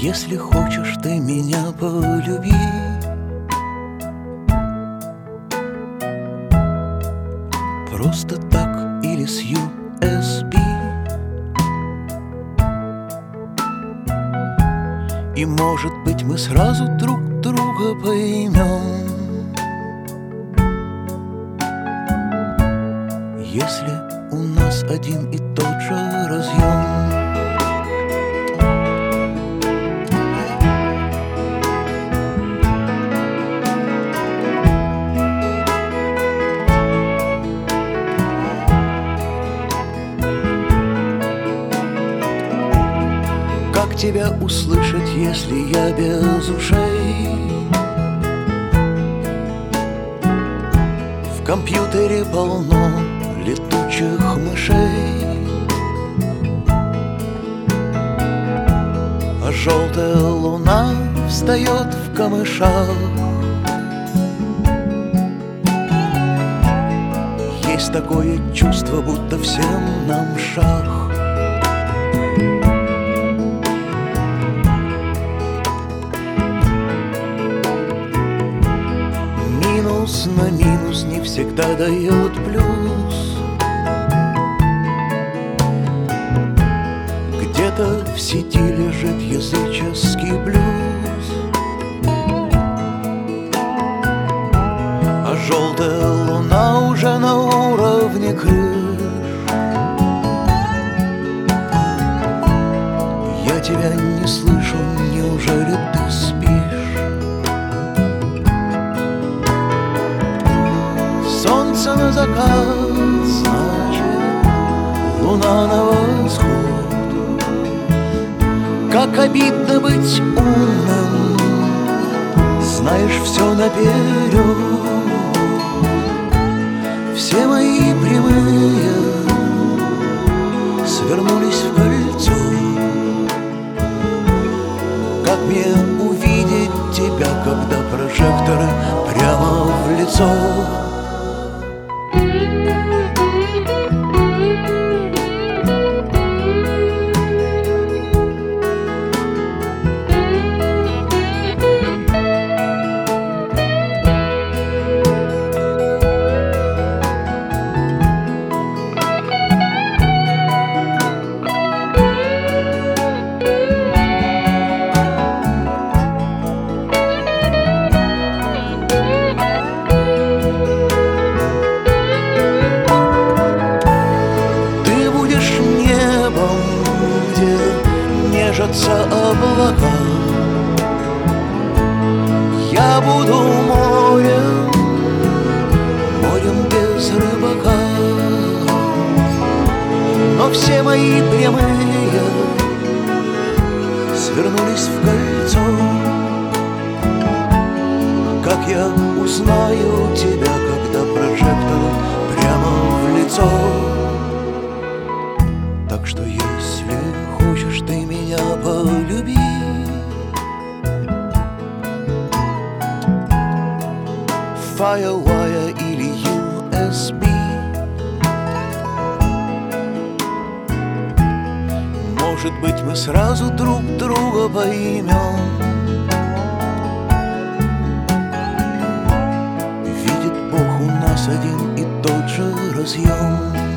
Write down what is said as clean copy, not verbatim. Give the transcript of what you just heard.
Если хочешь ты меня полюби, просто так или с USB, и, может быть, мы сразу друг друга поймем. Если у нас один и тот же разъем. Как тебя услышать, если я без ушей? В компьютере полно летучих мышей, а желтая луна встает в камышах. Есть такое чувство, будто всем нам шах. Минус на минус не всегда дает плюс. Где-то в сети лежит языческий блюз, а желтая луна уже на уровне крыш. Я тебя не слышу, неужели ты спишь? Солнце на закат, значит, луна на восход. Как обидно быть умным, знаешь все наперед. Все мои прямые свернулись в кольцо. Как мне увидеть тебя, когда прожекторы прямо в лицо? Нежатся облака, я буду морем, морем без рыбака. Но все мои прямые свернулись в кольцо. Как я узнаю тебя, когда прожектор прямо в лицо? Так что если хочешь ты меня полюби, Firewire или USB, может быть, мы сразу друг друга поймем. Видит Бог, у нас один и тот же разъем.